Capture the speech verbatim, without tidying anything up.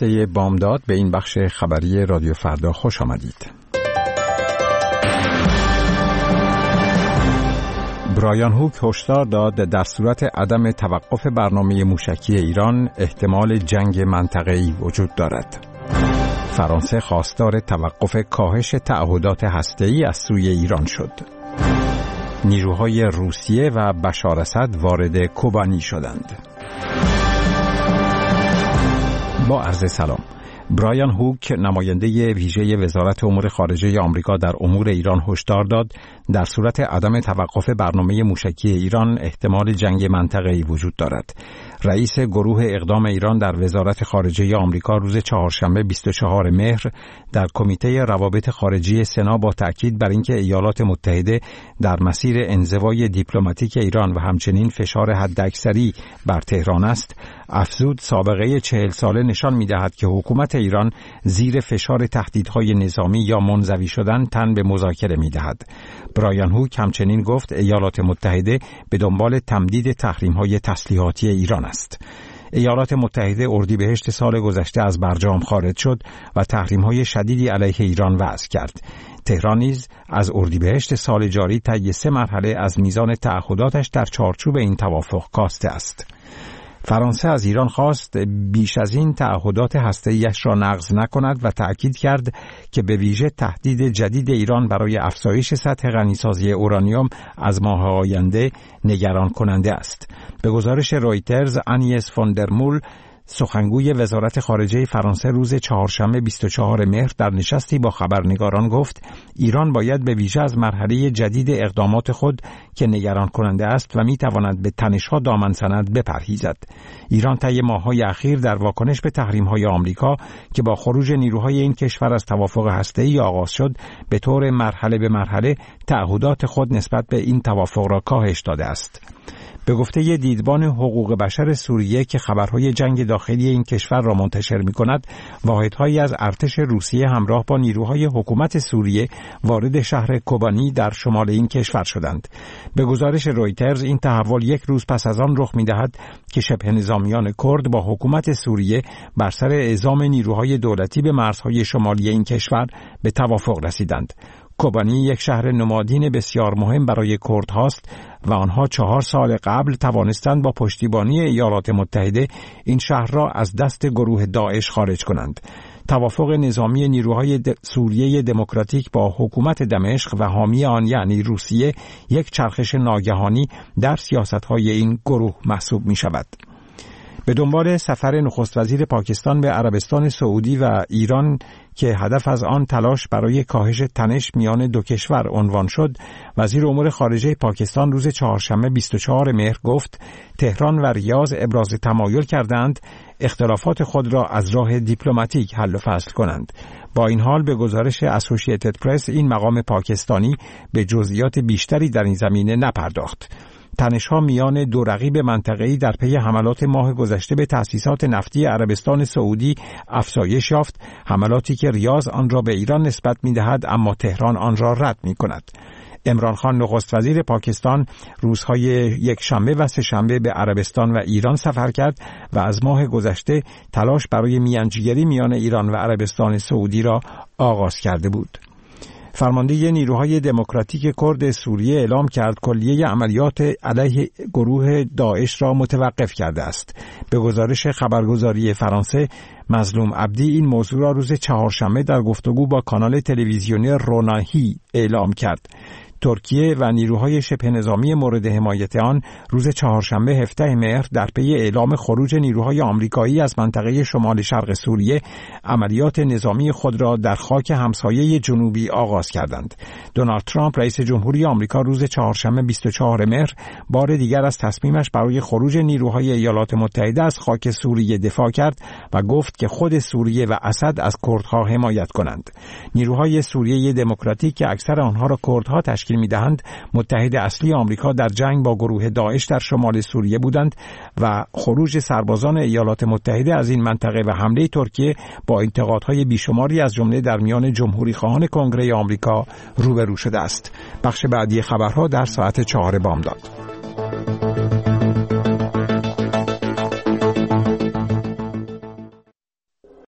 هسته بامداد، به این بخش خبری رادیو فردا خوش آمدید. برایان هوک هشدار داد در صورت عدم توقف برنامه موشکی ایران احتمال جنگ منطقه‌ای وجود دارد. فرانسه خواستار توقف کاهش تعهدات هسته‌ای از سوی ایران شد. نیروهای روسیه و بشار اسد وارد کوبانی شدند. با عرض سلام. برایان هوک، نماینده ویژه وزارت امور خارجه آمریکا در امور ایران، هشدار داد در صورت عدم توقف برنامه موشکی ایران احتمال جنگ منطقه‌ای وجود دارد. رئیس گروه اقدام ایران در وزارت خارجه آمریکا روز چهارشنبه بیست و چهارم مهر در کمیته روابط خارجی سنا با تأکید بر اینکه ایالات متحده در مسیر انزوای دیپلماتیک ایران و همچنین فشار حداکثری بر تهران است، افزود سابقه چهل ساله نشان می‌دهد که حکومت ایران زیر فشار تهدیدهای نظامی یا منزوی شدن تن به مذاکره می‌دهد. برایان هوک همچنین گفت ایالات متحده به دنبال تمدید تحریم‌های تسلیحاتی ایران است. ایالات متحده اردیبهشت سال گذشته از برجام خارج شد و تحریم‌های شدیدی علیه ایران وضع کرد. تهران نیز از اردیبهشت سال جاری طی سه مرحله از میزان تعهداتش در چارچوب این توافق کاسته است. فرانسه از ایران خواست بیش از این تعهدات هسته‌ایش را نقض نکند و تأکید کرد که به ویژه تهدید جدید ایران برای افزایش سطح غنیسازی اورانیوم از ماه آینده نگران کننده است. به گزارش رویترز، آنیس فوندرمول، سخنگوی وزارت خارجه فرانسه، روز چهارشنبه بیست و چهارم مهر در نشستی با خبرنگاران گفت ایران باید به ویژه از مرحله جدید اقدامات خود که نگران کننده است و می تواند به تنش‌ها دامن زند بپرهیزد. ایران طی ماه‌های اخیر در واکنش به تحریم‌های آمریکا که با خروج نیروهای این کشور از توافق هسته‌ای آغاز شد، به طور مرحله به مرحله تعهدات خود نسبت به این توافق را کاهش داده است. به گفته دیدبان حقوق بشر سوریه که خبرهای جنگ داخلی این کشور را منتشر می‌کند، واحدهایی از ارتش روسیه همراه با نیروهای حکومت سوریه وارد شهر کوبانی در شمال این کشور شدند. به گزارش رویترز، این تحول یک روز پس از آن رخ می‌دهد که شبه نظامیان کرد با حکومت سوریه بر سر اعزام نیروهای دولتی به مرزهای شمالی این کشور به توافق رسیدند. کوبانی یک شهر نمادین بسیار مهم برای کردهاست و آنها چهار سال قبل توانستند با پشتیبانی ایالات متحده این شهر را از دست گروه داعش خارج کنند. توافق نظامی نیروهای د... سوریه دموکراتیک با حکومت دمشق و حامی آن یعنی روسیه یک چرخش ناگهانی در سیاست‌های این گروه محسوب می‌شود. به دنبال سفر نخست وزیر پاکستان به عربستان سعودی و ایران که هدف از آن تلاش برای کاهش تنش میان دو کشور عنوان شد، وزیر امور خارجه پاکستان روز چهارشنبه بیست و چهارم مهر گفت تهران و ریاض ابراز تمایل کردند اختلافات خود را از راه دیپلماتیک حل و فصل کنند. با این حال به گزارش اسوسییتد پرس، این مقام پاکستانی به جزئیات بیشتری در این زمینه نپرداخت. تنش‌ها میان دو رقیب منطقه‌ای در پی حملات ماه گذشته به تأسیسات نفتی عربستان سعودی افزایش یافت، حملاتی که ریاض آن را به ایران نسبت می‌دهد اما تهران آن را رد می‌کند. عمران خان نخست وزیر پاکستان روزهای یک شنبه و سه شنبه به عربستان و ایران سفر کرد و از ماه گذشته تلاش برای میانجیگری میان ایران و عربستان سعودی را آغاز کرده بود. فرمانده نیروهای دموکراتیک کرد سوریه اعلام کرد کلیه عملیات علیه گروه داعش را متوقف کرده است. به گزارش خبرگزاری فرانسه، مظلوم عبدی این موضوع را روز چهارشنبه در گفتگو با کانال تلویزیونی روناهی اعلام کرد. ترکیه و نیروهای شبه نظامی مورد حمایت آن روز چهارشنبه هفدهم مهر در پی اعلام خروج نیروهای آمریکایی از منطقه شمال شرق سوریه عملیات نظامی خود را در خاک همسایه جنوبی آغاز کردند. دونالد ترامپ رئیس جمهوری آمریکا روز چهارشنبه بیست و چهارم مهر بار دیگر از تصمیمش برای خروج نیروهای ایالات متحده از خاک سوریه دفاع کرد و گفت که خود سوریه و اسد از کردها حمایت کنند. نیروهای سوریه دموکراتیک که اکثر آنها را کردها تشکیل می‌دهند، متحد اصلی آمریکا در جنگ با گروه داعش در شمال سوریه بودند و خروج سربازان ایالات متحده از این منطقه و حمله ترکیه با انتقادهای بیشماری از جمله در میان جمهوری خواهان کنگره آمریکا روبرو شده است. بخش بعدی خبرها در ساعت چهار بامداد.